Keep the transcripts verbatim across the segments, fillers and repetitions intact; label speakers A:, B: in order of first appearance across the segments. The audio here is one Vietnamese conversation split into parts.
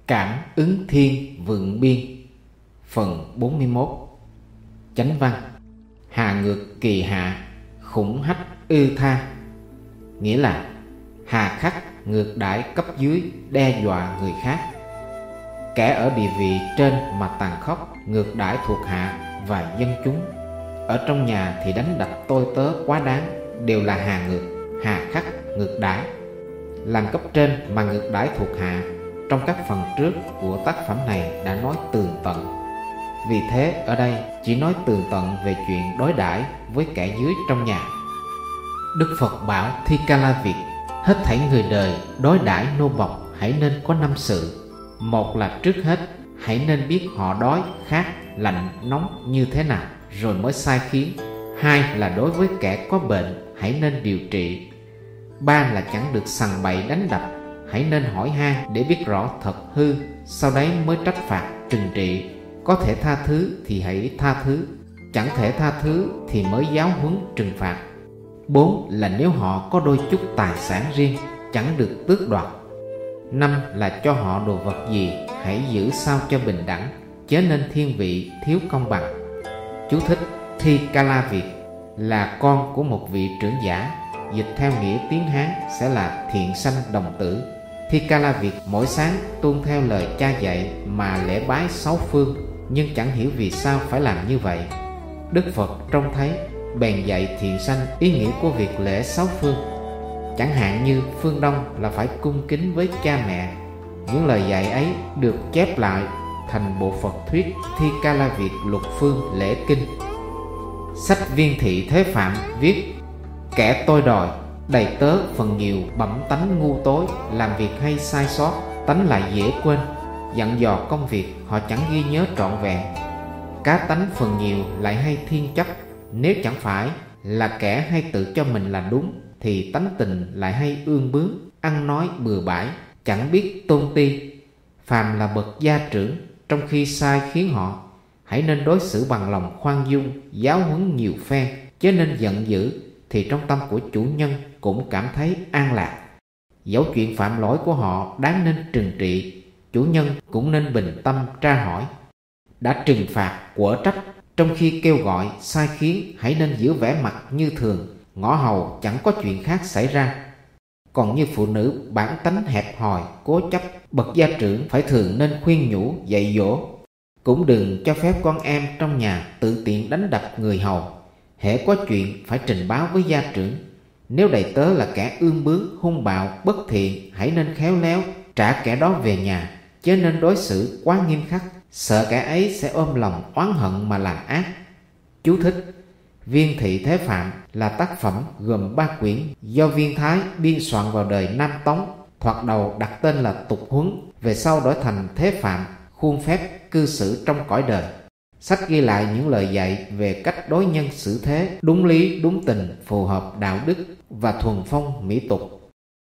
A: Cảm ứng thiên vượng biên. Phần bốn mươi mốt. Chánh văn: hà ngược kỳ hạ, khủng hách ư tha. Nghĩa là hà khắc, ngược đãi cấp dưới, đe dọa người khác. Kẻ ở địa vị trên mà tàn khốc, ngược đãi thuộc hạ và dân chúng. Ở trong nhà thì đánh đập tôi tớ quá đáng, đều là hà ngược, hà khắc, ngược đãi. Làm cấp trên mà ngược đãi thuộc hạ, trong các phần trước của tác phẩm này đã nói tường tận. Vì thế ở đây chỉ nói tường tận về chuyện đối đãi với kẻ dưới trong nhà. Đức Phật bảo Thi Ca La Việt: hết thảy người đời đối đãi nô bộc hãy nên có năm sự. Một là trước hết hãy nên biết họ đói, khát, lạnh, nóng như thế nào rồi mới sai khiến. Hai là đối với kẻ có bệnh hãy nên điều trị. Ba là chẳng được sằng bậy đánh đập, hãy nên hỏi han để biết rõ thật hư, sau đấy mới trách phạt trừng trị. Có thể tha thứ thì hãy tha thứ, chẳng thể tha thứ thì mới giáo huấn trừng phạt. Bốn là nếu họ có đôi chút tài sản riêng, chẳng được tước đoạt. Năm là cho họ đồ vật gì hãy giữ sao cho bình đẳng, chớ nên thiên vị thiếu công bằng. Chú thích: Thi Ca La Việt là con của một vị trưởng giả, dịch theo nghĩa tiếng Hán sẽ là thiện sanh đồng tử. Thi Ca La Việt mỗi sáng tuân theo lời cha dạy mà lễ bái sáu phương, nhưng chẳng hiểu vì sao phải làm như vậy. Đức Phật trông thấy bèn dạy thiện sanh ý nghĩa của việc lễ sáu phương. Chẳng hạn như phương Đông là phải cung kính với cha mẹ. Những lời dạy ấy được chép lại thành bộ Phật thuyết Thi Ca La Việt Lục Phương Lễ Kinh. Sách Viên Thị Thế Phạm viết: kẻ tôi đòi đầy tớ phần nhiều bẩm tánh ngu tối, làm việc hay sai sót, tánh lại dễ quên. Dặn dò công việc họ chẳng ghi nhớ trọn vẹn. Cá tánh phần nhiều lại hay thiên chấp. Nếu chẳng phải là kẻ hay tự cho mình là đúng, thì tánh tình lại hay ương bướng, ăn nói bừa bãi, chẳng biết tôn ti. Phàm là bậc gia trưởng, trong khi sai khiến họ, hãy nên đối xử bằng lòng khoan dung, giáo huấn nhiều phen, chứ nên giận dữ, thì trong tâm của chủ nhân cũng cảm thấy an lạc. Dẫu chuyện phạm lỗi của họ đáng nên trừng trị, chủ nhân cũng nên bình tâm tra hỏi. Đã trừng phạt quở trách, trong khi kêu gọi sai khiến hãy nên giữ vẻ mặt như thường, ngõ hầu chẳng có chuyện khác xảy ra. Còn như phụ nữ bản tánh hẹp hòi, cố chấp, bậc gia trưởng phải thường nên khuyên nhủ dạy dỗ. Cũng đừng cho phép con em trong nhà tự tiện đánh đập người hầu. Hễ có chuyện phải trình báo với gia trưởng. Nếu đầy tớ là kẻ ương bướng, hung bạo, bất thiện, hãy nên khéo léo trả kẻ đó về nhà, chứ nên đối xử quá nghiêm khắc, sợ kẻ ấy sẽ ôm lòng oán hận mà làm ác. Chú thích: Viên Thị Thế Phạm là tác phẩm gồm ba quyển do Viên Thái biên soạn vào đời Nam Tống, thoạt đầu đặt tên là Tục Huấn, về sau đổi thành Thế Phạm, khuôn phép cư xử trong cõi đời. Sách ghi lại những lời dạy về cách đối nhân xử thế, đúng lý đúng tình, phù hợp đạo đức và thuần phong mỹ tục.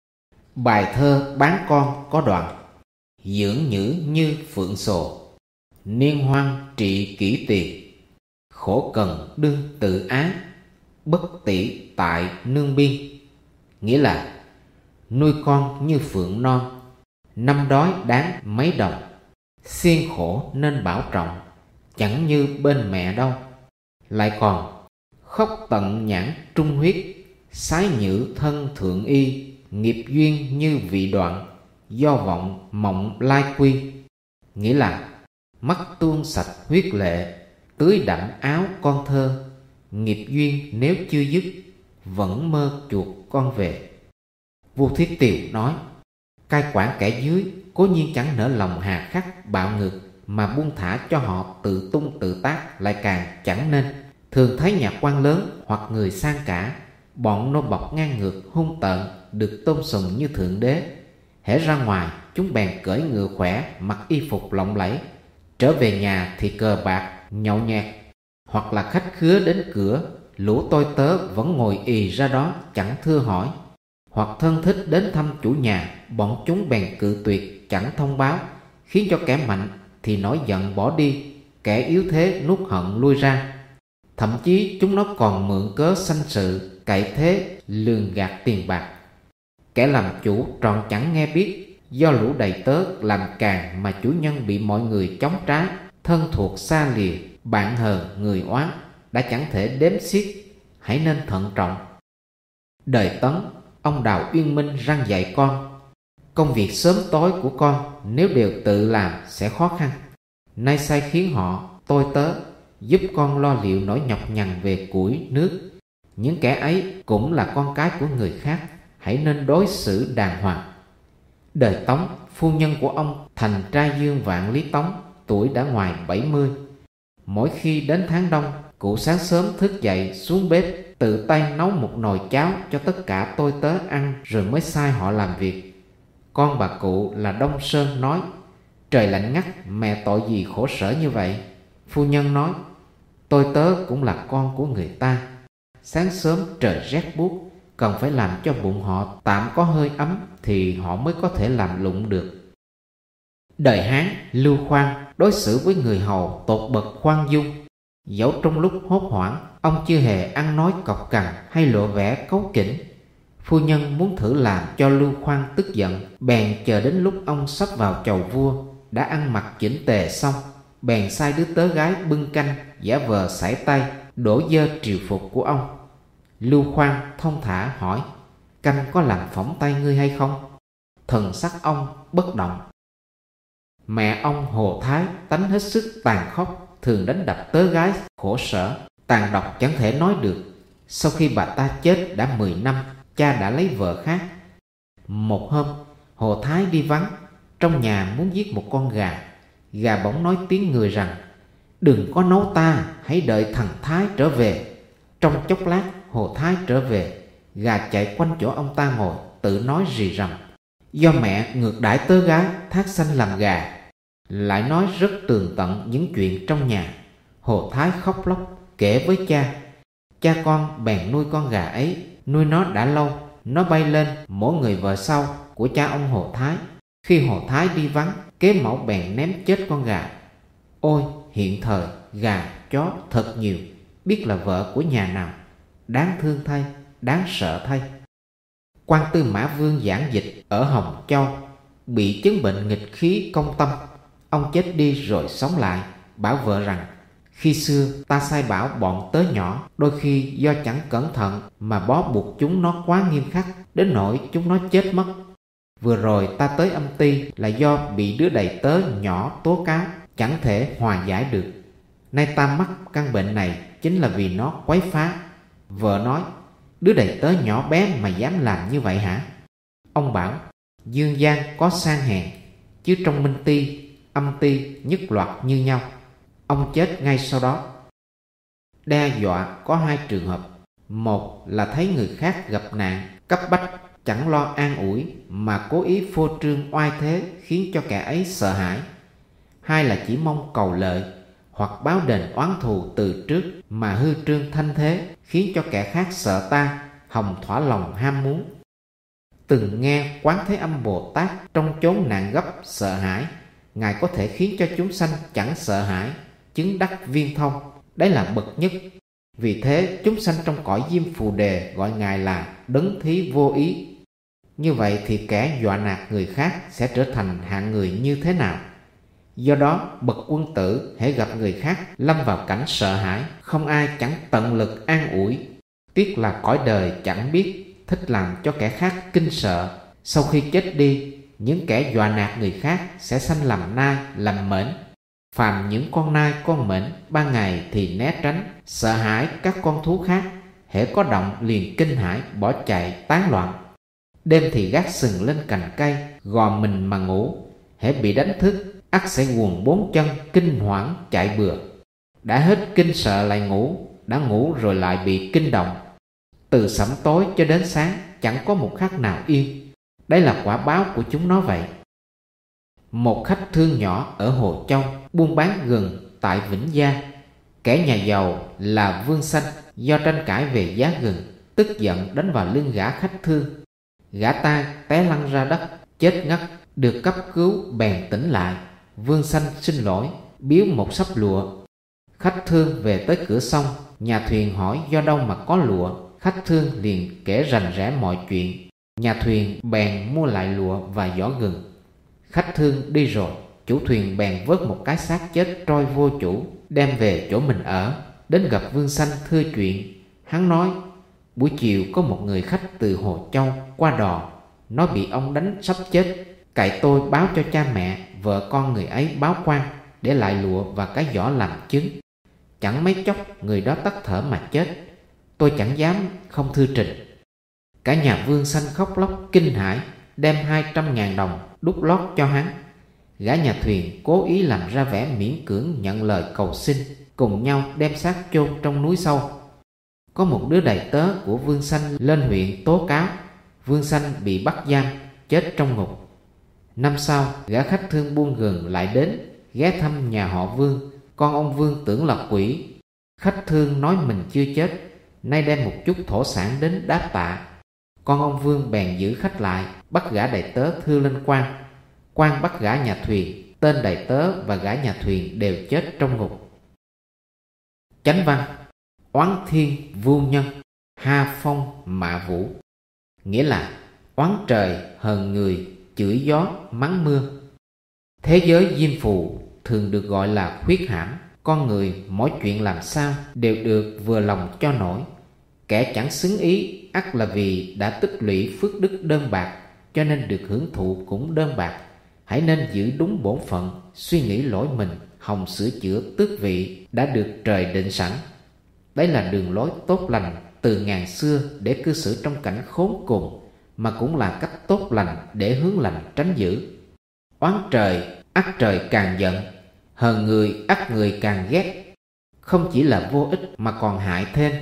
A: Bài thơ Bán Con có đoạn: dưỡng nhữ như phượng sồ, niên hoang trị kỷ tiền, khổ cần đương tự ái, bất tỷ tại nương biên. Nghĩa là nuôi con như phượng non, năm đói đáng mấy đồng, xiên khổ nên bảo trọng, chẳng như bên mẹ đâu. Lại còn khóc tận nhãn trung huyết, sái nhữ thân thượng y, nghiệp duyên như vị đoạn, do vọng mộng lai quy. Nghĩa là mắt tuôn sạch huyết lệ, tưới đẫm áo con thơ, nghiệp duyên nếu chưa dứt, vẫn mơ chuột con về. Vua Thiết Tiều nói: cai quản kẻ dưới cố nhiên chẳng nỡ lòng hà khắc bạo ngược, mà buông thả cho họ tự tung tự tác lại càng chẳng nên. Thường thấy nhà quan lớn hoặc người sang cả, bọn nô bộc ngang ngược hung tợn được tôn sùng như thượng đế. Hễ ra ngoài chúng bèn cưỡi ngựa khỏe, mặc y phục lộng lẫy. Trở về nhà thì cờ bạc, nhậu nhẹt, hoặc là khách khứa đến cửa, lũ tôi tớ vẫn ngồi ì ra đó chẳng thưa hỏi. Hoặc thân thích đến thăm chủ nhà, bọn chúng bèn cự tuyệt chẳng thông báo, khiến cho kẻ mạnh thì nổi giận bỏ đi, kẻ yếu thế nuốt hận lui ra. Thậm chí chúng nó còn mượn cớ sanh sự, cậy thế lường gạt tiền bạc. Kẻ làm chủ tròn chẳng nghe biết, Do lũ đầy tớ làm càng mà chủ nhân bị mọi người chống trái, thân thuộc xa lìa, bạn hờn người oán, đã chẳng thể đếm xiết, hãy nên thận trọng. Đời Tấn, ông Đào Uyên Minh răn dạy con: công việc sớm tối của con nếu đều tự làm sẽ khó khăn. Nay sai khiến họ, tôi tớ, giúp con lo liệu nỗi nhọc nhằn về củi, nước. Những kẻ ấy cũng là con cái của người khác, hãy nên đối xử đàng hoàng. Đời Tống, phu nhân của ông thành trai dương Vạn Lý Tống, tuổi đã ngoài bảy mươi. Mỗi khi đến tháng đông, cụ sáng sớm thức dậy xuống bếp, tự tay nấu một nồi cháo cho tất cả tôi tớ ăn, rồi mới sai họ làm việc. Con bà cụ là Đông Sơn nói: trời lạnh ngắt, mẹ tội gì khổ sở như vậy? Phu nhân nói: tôi tớ cũng là con của người ta. Sáng sớm trời rét buốt, cần phải làm cho bụng họ tạm có hơi ấm thì họ mới có thể làm lụng được. Đời Hán, Lưu Khoan đối xử với người hầu tột bậc khoan dung. Dẫu trong lúc hốt hoảng, ông chưa hề ăn nói cọc cằn hay lộ vẻ cấu kỉnh. Phu nhân muốn thử làm cho Lưu Khoan tức giận, bèn chờ đến lúc ông sắp vào chầu vua, đã ăn mặc chỉnh tề xong, bèn sai đứa tớ gái bưng canh, giả vờ sải tay đổ dơ triều phục của ông. Lưu Khoan thông thả hỏi: canh có làm phỏng tay ngươi hay không? Thần sắc ông bất động. Mẹ ông Hồ Thái tánh hết sức tàn khốc, thường đánh đập tớ gái khổ sở, tàn độc chẳng thể nói được. Sau khi bà ta chết đã mười năm, cha đã lấy vợ khác. Một hôm, Hồ Thái đi vắng, trong nhà muốn giết một con gà. Gà bỗng nói tiếng người rằng: đừng có nấu ta, hãy đợi thằng Thái trở về. Trong chốc lát, Hồ Thái trở về, gà chạy quanh chỗ ông ta ngồi, tự nói rì rầm: do mẹ ngược đãi tớ gái, thác sanh làm gà. Lại nói rất tường tận những chuyện trong nhà. Hồ Thái khóc lóc kể với cha. Cha con bèn nuôi con gà ấy, nuôi nó đã lâu, nó bay lên mỗi người vợ sau của cha ông Hồ Thái. Khi Hồ Thái đi vắng, kế mẫu bèn ném chết con gà. Ôi, hiện thời gà, chó thật nhiều, biết là vợ của nhà nào. Đáng thương thay, đáng sợ thay. Quan Tư Mã Vương giảng dịch ở Hồng Châu, bị chứng bệnh nghịch khí công tâm. Ông chết đi rồi sống lại, bảo vợ rằng: khi xưa ta sai bảo bọn tớ nhỏ, đôi khi do chẳng cẩn thận mà bó buộc chúng nó quá nghiêm khắc, đến nỗi chúng nó chết mất. Vừa rồi ta tới âm ty là do bị đứa đầy tớ nhỏ tố cáo, chẳng thể hòa giải được. Nay ta mắc căn bệnh này chính là vì nó quấy phá. Vợ nói: đứa đầy tớ nhỏ bé mà dám làm như vậy hả? Ông bảo: dương gian có sang hèn, chứ trong minh ti, âm ti nhất loạt như nhau. Ông chết ngay sau đó. Đe dọa có hai trường hợp. Một là thấy người khác gặp nạn cấp bách, chẳng lo an ủi mà cố ý phô trương oai thế, khiến cho kẻ ấy sợ hãi. Hai là chỉ mong cầu lợi hoặc báo đền oán thù từ trước mà hư trương thanh thế, khiến cho kẻ khác sợ ta, hòng thỏa lòng ham muốn. Từng nghe Quán Thế Âm Bồ Tát trong chốn nạn gấp sợ hãi, Ngài có thể khiến cho chúng sanh chẳng sợ hãi, chứng đắc viên thông. Đấy là bậc nhất. Vì thế chúng sanh trong cõi Diêm Phù Đề gọi Ngài là Đấng Thí Vô Ý. Như vậy thì kẻ dọa nạt người khác sẽ trở thành hạng người như thế nào? Do đó bậc quân tử hễ gặp người khác lâm vào cảnh sợ hãi, không ai chẳng tận lực an ủi. Tiếc là cõi đời chẳng biết, thích làm cho kẻ khác kinh sợ. Sau khi chết đi, những kẻ dọa nạt người khác sẽ sanh làm nai, làm mễn. Phàm những con nai con mễn, ban ngày thì né tránh, sợ hãi các con thú khác, hễ có động liền kinh hãi, bỏ chạy tán loạn. Đêm thì gác sừng lên cành cây, gò mình mà ngủ, hễ bị đánh thức, ắt sẽ quần bốn chân kinh hoảng chạy bừa. Đã hết kinh sợ lại ngủ, đã ngủ rồi lại bị kinh động. Từ sẩm tối cho đến sáng chẳng có một khắc nào yên. Đây là quả báo của chúng nó vậy. Một khách thương nhỏ ở Hồ Châu buôn bán gừng tại Vĩnh Gia. Kẻ nhà giàu là Vương Sanh do tranh cãi về giá gừng, tức giận đánh vào lưng gã khách thương. Gã ta té lăn ra đất, chết ngất, được cấp cứu bèn tỉnh lại. Vương Sanh xin lỗi, biếu một xấp lụa. Khách thương về tới cửa sông, nhà thuyền hỏi do đâu mà có lụa. Khách thương liền kể rành rẽ mọi chuyện. Nhà thuyền bèn mua lại lụa và giỏ gừng. Khách thương đi rồi, chủ thuyền bèn vớt một cái xác chết trôi vô chủ, đem về chỗ mình ở. Đến gặp Vương Sanh thưa chuyện. Hắn nói: buổi chiều có một người khách từ Hồ Châu qua đò, nói bị ông đánh sắp chết. Cậy tôi báo cho cha mẹ, vợ con người ấy báo quan, để lại lụa và cái giỏ làm chứng. Chẳng mấy chốc người đó tắt thở mà chết. Tôi chẳng dám không thưa trình. Cả nhà Vương Sanh khóc lóc kinh hãi, đem hai trăm ngàn đồng đút lót cho hắn. Gã nhà thuyền cố ý làm ra vẻ miễn cưỡng nhận lời cầu xin, cùng nhau đem xác chôn trong núi sâu. Có một đứa đầy tớ của Vương Sanh lên huyện tố cáo Vương Sanh bị bắt giam, chết trong ngục. Năm sau, gã khách thương buôn gừng lại đến, ghé thăm nhà họ Vương. Con ông Vương tưởng là quỷ. Khách thương nói mình chưa chết, nay đem một chút thổ sản đến đáp tạ. Con ông Vương bèn giữ khách lại, bắt gã đầy tớ thưa lên quan. Quan bắt gã nhà thuyền, tên đầy tớ và gã nhà thuyền đều chết trong ngục. Chánh văn: oán thiên vu nhân, ha phong mạ vũ. Nghĩa là oán trời hờn người, chửi gió mắng mưa. Thế giới diêm phù thường được gọi là khuyết hãm. Con người mỗi chuyện làm sao đều được vừa lòng cho nổi. Kẻ chẳng xứng ý ắt là vì đã tích lũy phước đức đơn bạc, cho nên được hưởng thụ cũng đơn bạc. Hãy nên giữ đúng bổn phận, suy nghĩ lỗi mình, hòng sửa chữa tước vị đã được trời định sẵn. Đấy là đường lối tốt lành từ ngàn xưa để cư xử trong cảnh khốn cùng, mà cũng là cách tốt lành để hướng lành tránh dữ. Oán trời ắt trời càng giận, hờn người ắt người càng ghét. Không chỉ là vô ích mà còn hại thêm.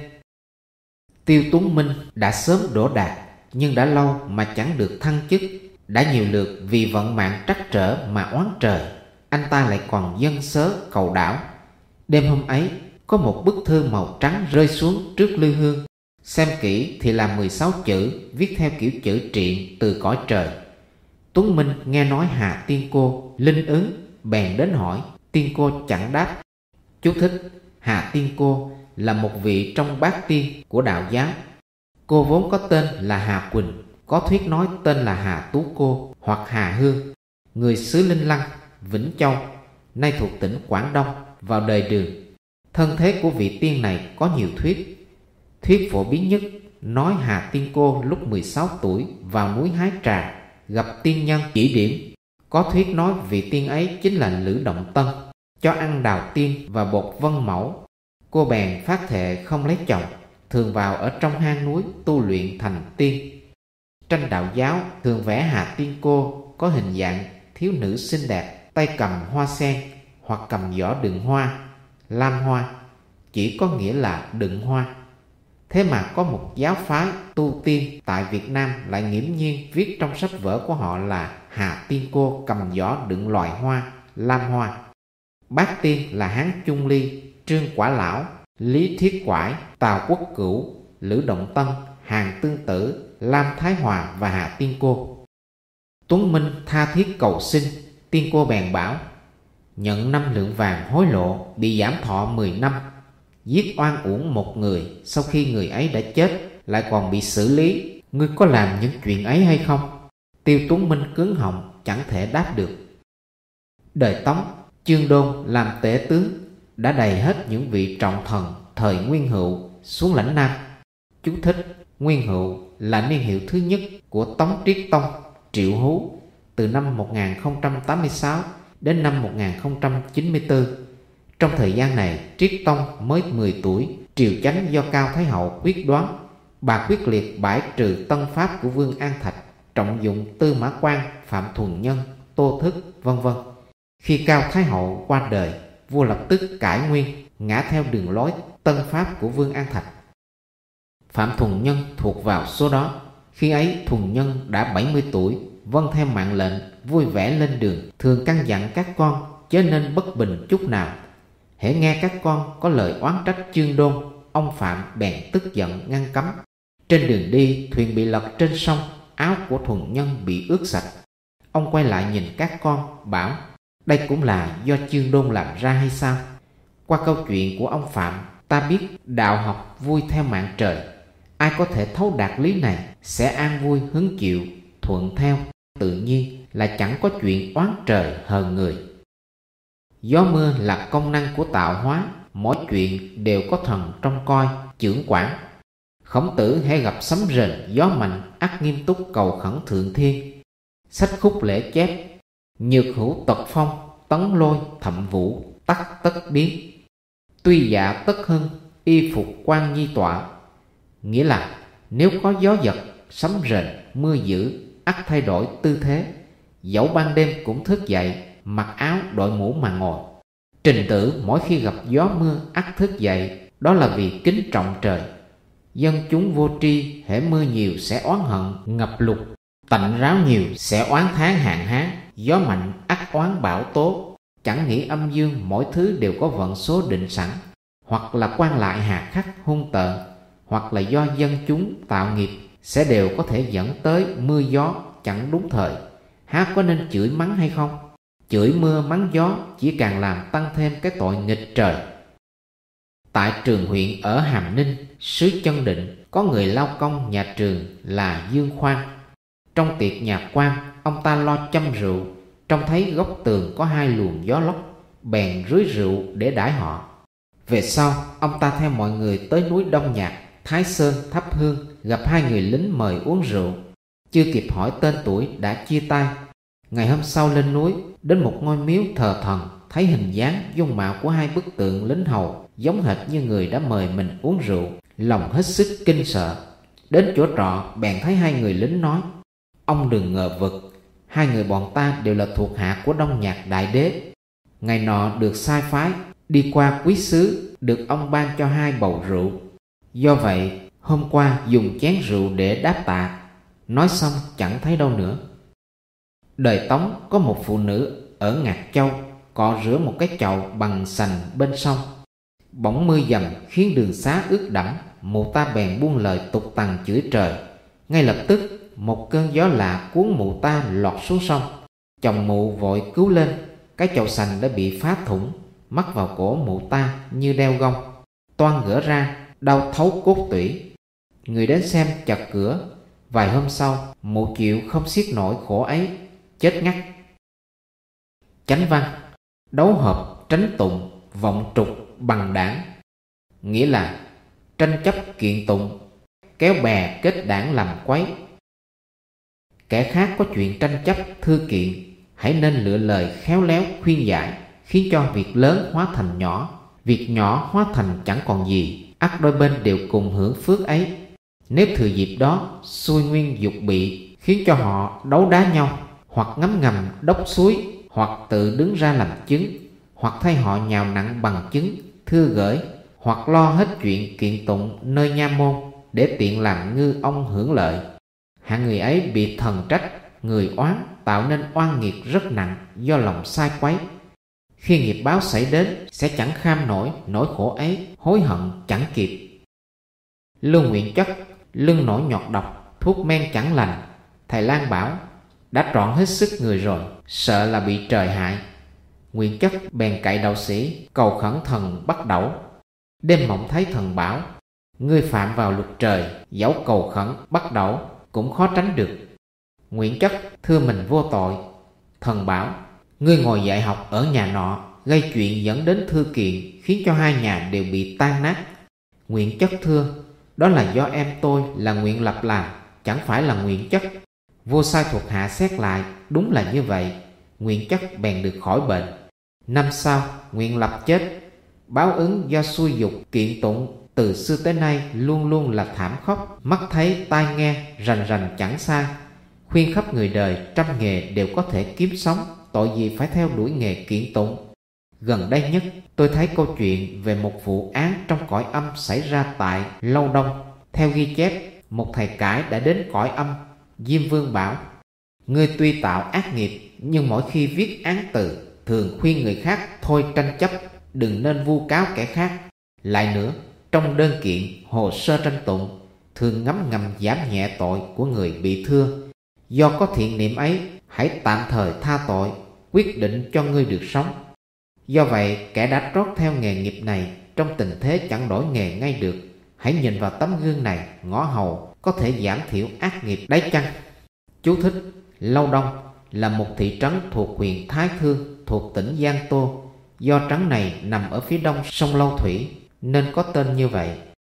A: Tiêu Tuấn Minh đã sớm đỗ đạt, nhưng đã lâu mà chẳng được thăng chức. Đã nhiều lượt vì vận mạng trắc trở mà oán trời, anh ta lại còn dâng sớ cầu đảo. Đêm hôm ấy, có một bức thư màu trắng rơi xuống trước lư hương. Xem kỹ thì là mười sáu chữ, viết theo kiểu chữ triện từ cõi trời. Tuấn Minh nghe nói Hà Tiên Cô linh ứng, bèn đến hỏi. Tiên Cô chẳng đáp. Chú thích: Hà Tiên Cô là một vị trong bát tiên của đạo giáo. Cô vốn có tên là Hà Quỳnh, có thuyết nói tên là Hà Tú Cô hoặc Hà Hương, người xứ Linh Lăng, Vĩnh Châu, nay thuộc tỉnh Quảng Đông, vào đời Đường. Thân thế của vị tiên này có nhiều thuyết. Thuyết phổ biến nhất nói Hà Tiên Cô lúc mười sáu tuổi vào núi hái trà, gặp tiên nhân chỉ điểm. Có thuyết nói vị tiên ấy chính là Lữ Động Tân, cho ăn đào tiên và bột vân mẫu. Cô bèn phát thệ không lấy chồng, thường vào ở trong hang núi tu luyện thành tiên. Tranh đạo giáo thường vẽ Hà Tiên Cô có hình dạng thiếu nữ xinh đẹp, tay cầm hoa sen hoặc cầm giỏ đựng hoa, lam hoa, chỉ có nghĩa là đựng hoa. Thế mà có một giáo phái tu tiên tại Việt Nam lại nghiễm nhiên viết trong sách vở của họ là Hà Tiên Cô cầm giỏ đựng loài hoa, lam hoa. Bát tiên là Hán Chung Ly, Trương Quả Lão, Lý Thiết Quải, Tào Quốc Cửu, Lữ Động Tân, Hàn Tương Tử, Lam Thái Hòa và Hà Tiên Cô. Tuấn Minh tha thiết cầu xin. Tiên Cô bèn bảo: nhận năm lượng vàng hối lộ, bị giảm thọ mười năm. Giết oan uổng một người, sau khi người ấy đã chết lại còn bị xử lý. Ngươi có làm những chuyện ấy hay không? Tiêu Tuấn Minh cứng họng, chẳng thể đáp được. Đời Tống, Chương Đôn làm tể tướng, đã đầy hết những vị trọng thần thời Nguyên Hữu xuống lãnh Nam. Chú thích: Nguyên Hữu là niên hiệu thứ nhất của Tống Triết Tông Triệu Hú, từ năm một nghìn không trăm tám mươi sáu đến năm một nghìn không trăm chín mươi tư. Trong thời gian này, Triết Tông mới mười tuổi, triều chánh do Cao Thái Hậu quyết đoán. Bà quyết liệt bãi trừ tân pháp của Vương An Thạch, trọng dụng Tư Mã Quan, Phạm Thuần Nhân, Tô Thức, vân vân. Khi Cao Thái Hậu qua đời, vua lập tức cải nguyên, ngã theo đường lối tân pháp của Vương An Thạch. Phạm Thuần Nhân thuộc vào số đó. Khi ấy Thuần Nhân đã bảy mươi tuổi, vâng theo mạng lệnh, vui vẻ lên đường, thường căn dặn các con chớ nên bất bình chút nào. Hễ nghe các con có lời oán trách Chương Đôn, ông Phạm bèn tức giận ngăn cấm. Trên đường đi, thuyền bị lật trên sông, áo của Thuần Nhân bị ướt sạch. Ông quay lại nhìn các con, bảo: đây cũng là do Chương Đôn làm ra hay sao? Qua câu chuyện của ông Phạm, ta biết đạo học vui theo mạng trời. Ai có thể thấu đạt lý này sẽ an vui hứng chịu, thuận theo. tự nhiên là chẳng có chuyện oán trời hờn người. Gió mưa là công năng của tạo hóa, mỗi chuyện đều có thần trông coi, chưởng quản. Khổng Tử hễ gặp sấm rền gió mạnh, ắt nghiêm túc cầu khẩn thượng thiên. Sách khúc lễ chép: nhược hữu tật phong, tấn lôi thậm vũ, tắc tất biến. Tuy dạ tất hưng, y phục quan nhi tọa. Nghĩa là nếu có gió giật, sấm rền, mưa dữ, ắt thay đổi tư thế. Dẫu ban đêm cũng thức dậy, mặc áo đội mũ mà ngồi. Trình Tử mỗi khi gặp gió mưa ắt thức dậy, đó là vì kính trọng trời. Dân chúng vô tri, hễ mưa nhiều sẽ oán hận ngập lụt, tạnh ráo nhiều sẽ oán thán hạn hán, gió mạnh ắt oán bão tố. Chẳng nghĩ âm dương mỗi thứ đều có vận số định sẵn, hoặc là quan lại hà khắc hung tợn, hoặc là do dân chúng tạo nghiệp, sẽ đều có thể dẫn tới mưa gió chẳng đúng thời. Há có nên chửi mắng hay không? Chửi mưa mắng gió chỉ càng làm tăng thêm cái tội nghịch trời. Tại Trường huyện ở Hàm Ninh, xứ Chân Định, có người lao công nhà Trường là Dương Khoan. Trong tiệc nhà quan, ông ta lo châm rượu, trông thấy góc tường có hai luồng gió lốc, bèn rưới rượu để đãi họ. Về sau, ông ta theo mọi người tới núi Đông Nhạc, Thái Sơn thắp hương, gặp hai người lính mời uống rượu. Chưa kịp hỏi tên tuổi đã chia tay. Ngày hôm sau lên núi, đến một ngôi miếu thờ thần, thấy hình dáng dung mạo của hai bức tượng lính hầu giống hệt như người đã mời mình uống rượu, lòng hết sức kinh sợ. Đến chỗ trọ bèn thấy hai người lính nói: ông đừng ngờ vực, hai người bọn ta đều là thuộc hạ của Đông Nhạc Đại Đế. Ngày nọ được sai phái đi qua quý xứ, được ông ban cho hai bầu rượu. Do vậy hôm qua dùng chén rượu để đáp tạ. Nói xong chẳng thấy đâu nữa. Đời Tống có một phụ nữ ở Ngạc Châu cọ rửa một cái chậu bằng sành bên sông. Bỗng mưa dầm khiến đường xá ướt đẫm, mụ ta bèn buông lời tục tằn chửi trời. Ngay lập tức một cơn gió lạ cuốn mụ ta lọt xuống sông. Chồng mụ vội cứu lên, cái chậu sành đã bị phá thủng, mắc vào cổ mụ ta như đeo gông, toan gỡ ra, đau thấu cốt tủy. Người đến xem chật cửa. Vài hôm sau, mụ chịu không xiết nổi khổ ấy, chết ngắt. Chánh văn: đấu hợp tránh tụng, vọng trục bằng đảng. Nghĩa là tranh chấp kiện tụng, kéo bè kết đảng làm quấy. Kẻ khác có chuyện tranh chấp thư kiện, hãy nên lựa lời khéo léo khuyên giải, khiến cho việc lớn hóa thành nhỏ, việc nhỏ hóa thành chẳng còn gì, ắt đôi bên đều cùng hưởng phước ấy. Nếu thừa dịp đó xuôi nguyên dục bị, khiến cho họ đấu đá nhau, hoặc ngấm ngầm đốc suối, hoặc tự đứng ra làm chứng, hoặc thay họ nhào nặng bằng chứng, thưa gửi, hoặc lo hết chuyện kiện tụng nơi nha môn, để tiện làm ngư ông hưởng lợi. Hạng người ấy bị thần trách, người oán, tạo nên oan nghiệt rất nặng do lòng sai quấy. Khi nghiệp báo xảy đến, sẽ chẳng kham nổi nỗi khổ ấy, hối hận chẳng kịp. Lưu Nguyện Chất: lưng nổi nhọt độc, thuốc men chẳng lành. Thầy Lang bảo: đã trọn hết sức người rồi, sợ là bị trời hại. Nguyện Chất bèn cậy đạo sĩ cầu khẩn thần Bắt Đẩu. Đêm mộng thấy thần bảo: ngươi phạm vào luật trời, dẫu cầu khẩn Bắt Đẩu cũng khó tránh được. Nguyện Chất thưa mình vô tội. Thần bảo: ngươi ngồi dạy học ở nhà nọ, gây chuyện dẫn đến thư kiện, khiến cho hai nhà đều bị tan nát. Nguyện Chất thưa: đó là do em tôi là Nguyện Lập làm, chẳng phải là Nguyện Chất. Vua sai thuộc hạ xét lại, đúng là như vậy. Nguyện Chất bèn được khỏi bệnh. Năm sau Nguyện Lập chết. Báo ứng do xui dục kiện tụng từ xưa tới nay luôn luôn là thảm khốc, mắt thấy tai nghe rành rành chẳng xa. Khuyên khắp người đời trăm nghề đều có thể kiếm sống, tội gì phải theo đuổi nghề kiện tụng. Gần đây nhất tôi thấy câu chuyện về một vụ án trong cõi âm xảy ra tại Lâu Đông. Theo ghi chép, một thầy cải đã đến cõi âm. Diêm Vương bảo: ngươi tuy tạo ác nghiệp, nhưng mỗi khi viết án từ thường khuyên người khác thôi tranh chấp, đừng nên vu cáo kẻ khác. Lại nữa, trong đơn kiện hồ sơ tranh tụng thường ngấm ngầm giảm nhẹ tội của người bị thưa. Do có thiện niệm ấy, hãy tạm thời tha tội, quyết định cho ngươi được sống. Do vậy, kẻ đã trót theo nghề nghiệp này trong tình thế chẳng đổi nghề ngay được, hãy nhìn vào tấm gương này, ngõ hầu có thể giảm thiểu ác nghiệp đấy chăng? Chú thích: Lâu Đông là một thị trấn thuộc huyện Thái Thương thuộc tỉnh Giang Tô. Do trấn này nằm ở phía đông sông Lâu Thủy nên có tên như vậy.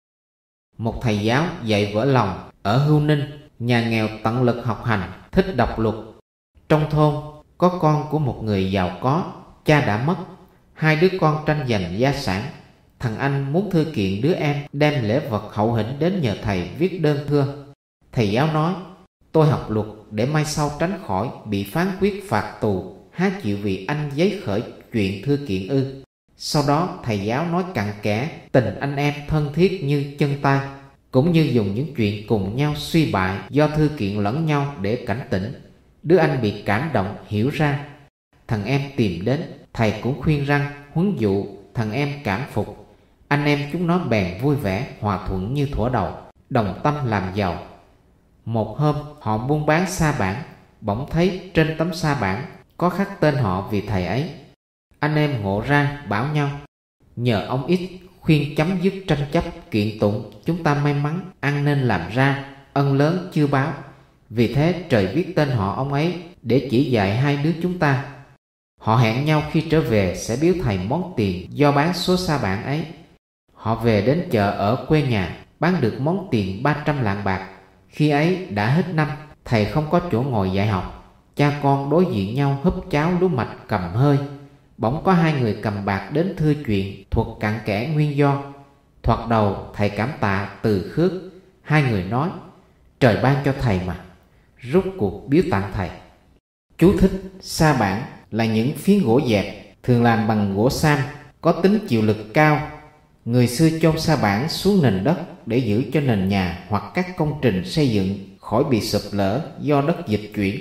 A: Một thầy giáo dạy vỡ lòng ở Hưu Ninh, nhà nghèo tận lực học hành, thích đọc luật. Trong thôn có con của một người giàu có, cha đã mất. Hai đứa con tranh giành gia sản. Thằng anh muốn thư kiện đứa em đem lễ vật hậu hĩnh đến nhờ thầy viết đơn thưa. Thầy giáo nói: tôi học luật để mai sau tránh khỏi bị phán quyết phạt tù, há chịu vì anh giấy khởi chuyện thư kiện ư? Sau đó thầy giáo nói cặn kẽ tình anh em thân thiết như chân tay, cũng như dùng những chuyện cùng nhau suy bại do thư kiện lẫn nhau để cảnh tỉnh. Đứa anh bị cảm động hiểu ra. Thằng em tìm đến, thầy cũng khuyên răn huấn dụ. Thằng em cảm phục. Anh em chúng nó bèn vui vẻ hòa thuận như thuở đầu, đồng tâm làm giàu. Một hôm họ buôn bán sa bản, bỗng thấy trên tấm sa bản có khắc tên họ vì thầy ấy. Anh em ngộ ra bảo nhau: nhờ ông ít khuyên chấm dứt tranh chấp kiện tụng, chúng ta may mắn ăn nên làm ra, ân lớn chưa báo. Vì thế trời viết tên họ ông ấy để chỉ dạy hai đứa chúng ta. Họ hẹn nhau khi trở về sẽ biếu thầy món tiền do bán số sa bản ấy. Họ về đến chợ ở quê nhà, bán được món tiền ba trăm lạng bạc. Khi ấy đã hết năm, thầy không có chỗ ngồi dạy học. Cha con đối diện nhau húp cháo lúa mạch cầm hơi. Bỗng có hai người cầm bạc đến thưa chuyện, thuật cặn kẽ nguyên do. Thoạt đầu thầy cảm tạ từ khước. Hai người nói: trời ban cho thầy mà. Rút cuộc biếu tặng thầy. Chú thích: sa bản là những phiến gỗ dẹt, thường làm bằng gỗ sam, có tính chịu lực cao. Người xưa chôn sa bản xuống nền đất để giữ cho nền nhà hoặc các công trình xây dựng khỏi bị sụp lở do đất dịch chuyển.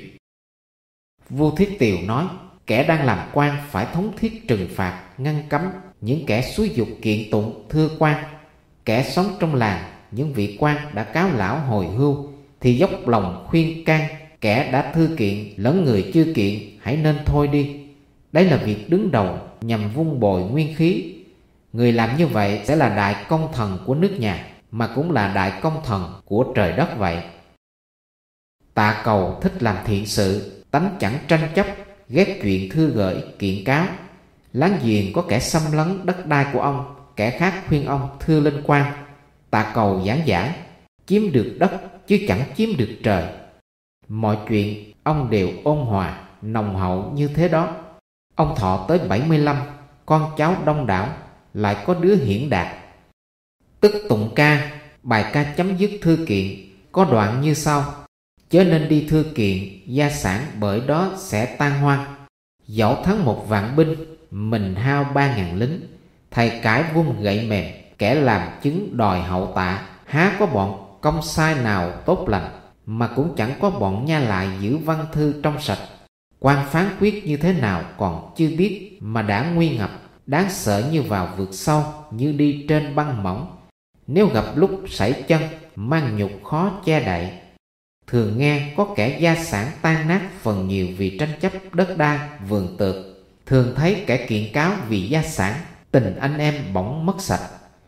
A: Vua Thiết Tiều nói: kẻ đang làm quan phải thống thiết trừng phạt, ngăn cấm những kẻ xúi dục kiện tụng thưa quan. Kẻ sống trong làng, những vị quan đã cáo lão hồi hưu thì dốc lòng khuyên can kẻ đã thư kiện lẫn người chưa kiện hãy nên thôi đi. Đấy là việc đứng đầu nhằm vun bồi nguyên khí. Người làm như vậy sẽ là đại công thần của nước nhà, mà cũng là đại công thần của trời đất vậy. Tạ Cầu thích làm thiện sự, tánh chẳng tranh chấp, ghét chuyện thư gửi kiện cáo. Láng giềng có kẻ xâm lấn đất đai của ông, kẻ khác khuyên ông thưa lên quan. Tạ Cầu giảng giải: chiếm được đất chứ chẳng chiếm được trời. Mọi chuyện ông đều ôn hòa, nồng hậu như thế đó. Ông thọ tới bảy mươi lăm, con cháu đông đảo, lại có đứa hiển đạt. Tức tụng ca, bài ca chấm dứt thư kiện, có đoạn như sau: chớ nên đi thư kiện, gia sản bởi đó sẽ tan hoang. Dẫu thắng một vạn binh, mình hao ba ngàn lính. Thầy cãi vung gậy mềm, kẻ làm chứng đòi hậu tạ. Há có bọn công sai nào tốt lành, mà cũng chẳng có bọn nha lại giữ văn thư trong sạch. Quan phán quyết như thế nào còn chưa biết, mà đã nguy ngập, đáng sợ như vào vực sâu, như đi trên băng mỏng. Nếu gặp lúc sảy chân, mang nhục khó che đậy. Thường nghe có kẻ gia sản tan nát phần nhiều vì tranh chấp đất đai, vườn tược. Thường thấy kẻ kiện cáo vì gia sản, tình anh em bỗng mất sạch.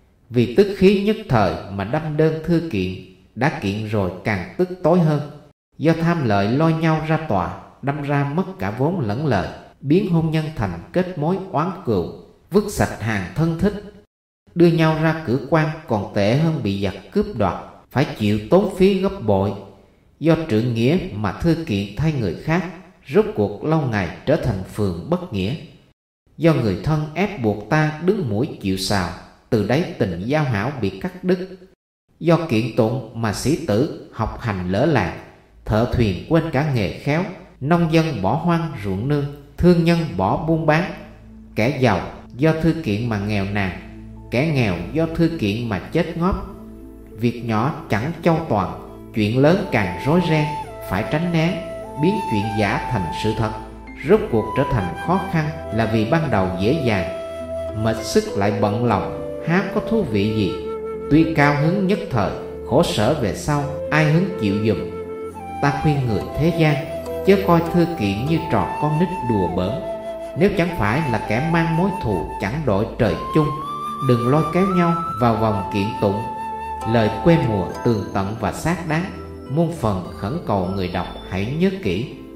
A: Vì tức khí nhất thời mà đâm đơn thư kiện, đã kiện rồi càng tức tối hơn. Do tham lợi lôi nhau ra tòa, đâm ra mất cả vốn lẫn lời, biến hôn nhân thành kết mối oán cừu, vứt sạch hàng thân thích. Đưa nhau ra cử quan còn tệ hơn bị giặc cướp đoạt, phải chịu tốn phí gấp bội. Do trượng nghĩa mà thư kiện thay người khác, rốt cuộc lâu ngày trở thành phường bất nghĩa. Do người thân ép buộc ta đứng mũi chịu sào, từ đấy tình giao hảo bị cắt đứt. Do kiện tụng mà sĩ tử học hành lỡ làng, thợ thuyền quên cả nghề khéo, nông dân bỏ hoang ruộng nương, thương nhân bỏ buôn bán. Kẻ giàu do thư kiện mà nghèo nàn, kẻ nghèo do thư kiện mà chết ngóp. Việc nhỏ chẳng châu toàn, chuyện lớn càng rối ren, phải tránh né, biến chuyện giả thành sự thật. Rốt cuộc trở thành khó khăn là vì ban đầu dễ dàng, mệt sức lại bận lòng, há có thú vị gì. Tuy cao hứng nhất thời, khổ sở về sau, ai hứng chịu dùm. Ta khuyên người thế gian, chớ coi thư kiện như trò con nít đùa bỡn. Nếu chẳng phải là kẻ mang mối thù chẳng đội trời chung, đừng lôi kéo nhau vào vòng kiện tụng. Lời quê mùa tường tận và xác đáng, muôn phần khẩn cầu người đọc hãy nhớ kỹ.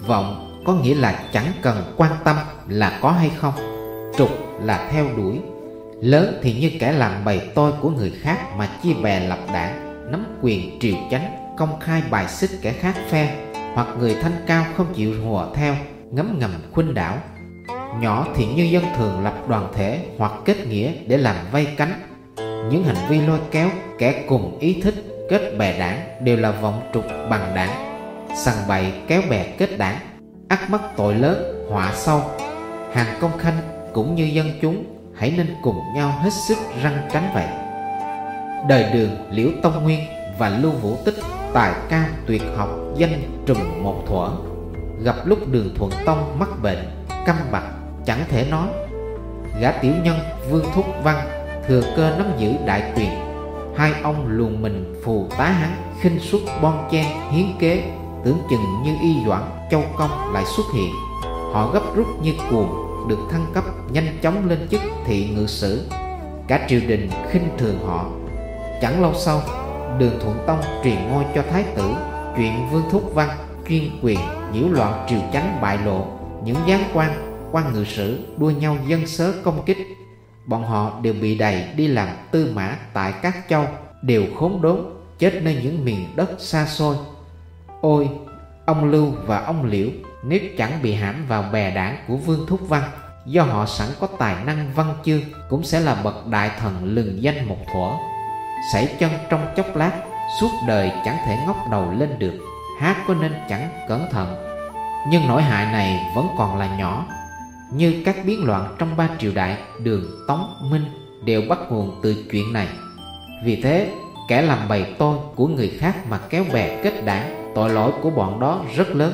A: Vọng có nghĩa là chẳng cần quan tâm là có hay không. Trục là theo đuổi. Lớn thì như kẻ làm bầy tôi của người khác mà chia bè lập đảng, nắm quyền triều chánh, công khai bài xích kẻ khác phe, hoặc người thanh cao không chịu hùa theo, ngấm ngầm khuynh đảo. Nhỏ thì như dân thường lập đoàn thể hoặc kết nghĩa để làm vây cánh. Những hành vi lôi kéo kẻ cùng ý thích kết bè đảng đều là vọng trục bằng đảng. Sằng bậy kéo bè kết đảng, ắt mắc tội lớn, họa sâu. Hàng Công Khanh cũng như dân chúng hãy nên cùng nhau hết sức răn tránh vậy. Đời Đường, Liễu Tông Nguyên và Lưu Vũ Tích tài cao tuyệt học, danh trùm một thuở. Gặp lúc Đường Thuận Tông mắc bệnh câm bặt chẳng thể nói, gã tiểu nhân Vương Thúc Văn thừa cơ nắm giữ đại quyền. Hai ông luồn mình phù tá hắn, khinh suất bon chen hiến kế, tưởng chừng như Y Doãn, Châu Công lại xuất hiện. Họ gấp rút như cuồng, được thăng cấp nhanh chóng lên chức thị ngự sử. Cả triều đình khinh thường họ. Chẳng lâu sau, Đường Thuận Tông truyền ngôi cho thái tử. Chuyện Vương Thúc Văn chuyên quyền nhiễu loạn triều chánh bại lộ. Những giáng quan, quan ngự sử đua nhau dân sớ công kích. Bọn họ đều bị đày đi làm tư mã tại các châu, đều khốn đốn, chết nơi những miền đất xa xôi. Ôi, ông Lưu và ông Liễu nếu chẳng bị hãm vào bè đảng của Vương Thúc Văn, do họ sẵn có tài năng văn chương, cũng sẽ là bậc đại thần lừng danh một thuở. Sảy chân trong chốc lát, suốt đời chẳng thể ngóc đầu lên được, há có nên chẳng cẩn thận. Nhưng nỗi hại này vẫn còn là nhỏ. Như các biến loạn trong ba triều đại Đường, Tống, Minh đều bắt nguồn từ chuyện này. Vì thế, kẻ làm bầy tôi của người khác mà kéo bè kết đảng, tội lỗi của bọn đó rất lớn.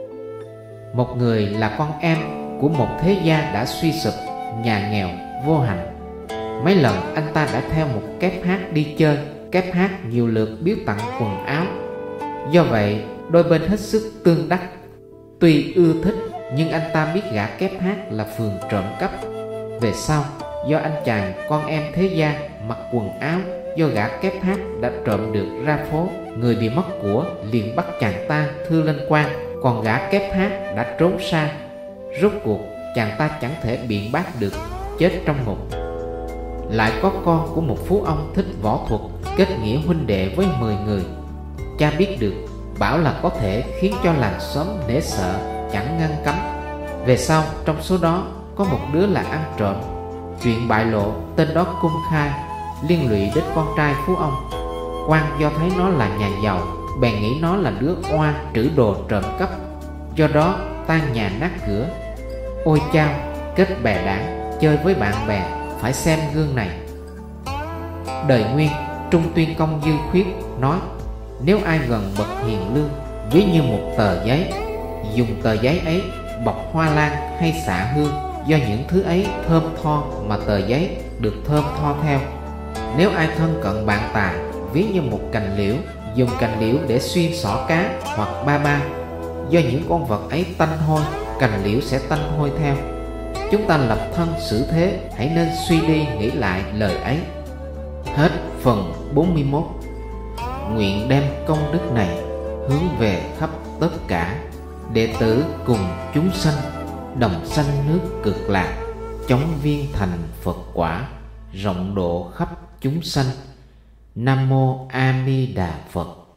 A: Một người là con em của một thế gia đã suy sụp, nhà nghèo, vô hạnh. Mấy lần anh ta đã theo một kép hát đi chơi, kép hát nhiều lượt biếu tặng quần áo. Do vậy, đôi bên hết sức tương đắc. Tuy ưa thích, nhưng anh ta biết gã kép hát là phường trộm cắp. Về sau, do anh chàng con em thế gia mặc quần áo do gã kép hát đã trộm được ra phố, người bị mất của liền bắt chàng ta thư lên quan, còn gã kép hát đã trốn xa. Rốt cuộc chàng ta chẳng thể biện bác được, chết trong ngục. Lại có con của một phú ông thích võ thuật, kết nghĩa huynh đệ với mười người. Cha biết được, bảo là có thể khiến cho làng xóm nể sợ, chẳng ngăn cấm. Về sau trong số đó có một đứa là ăn trộm. Chuyện bại lộ, tên đó cung khai, liên lụy đến con trai phú ông. Quan do thấy nó là nhà giàu, bèn nghĩ nó là đứa oa trữ đồ trộm cắp, do đó tan nhà nát cửa. Ôi chao, kết bè đảng, chơi với bạn bè, phải xem gương này. Đời Nguyên, Trung Tuyên Công Dư Khuyết nói, nếu ai gần bậc hiền lương, ví như một tờ giấy, dùng tờ giấy ấy bọc hoa lan hay xạ hương, do những thứ ấy thơm tho mà tờ giấy được thơm tho theo. Nếu ai thân cận bạn tà, ví như một cành liễu, dùng cành liễu để xuyên xỏ cá hoặc ba ba, do những con vật ấy tanh hôi, cành liễu sẽ tanh hôi theo. Chúng ta lập thân xử thế, hãy nên suy đi nghĩ lại lời ấy. Hết phần bốn mươi mốt. Nguyện đem công đức này hướng về khắp tất cả đệ tử cùng chúng sanh, đồng sanh nước cực lạc, chóng viên thành Phật quả, rộng độ khắp chúng sanh. Nam mô A Di Đà Phật.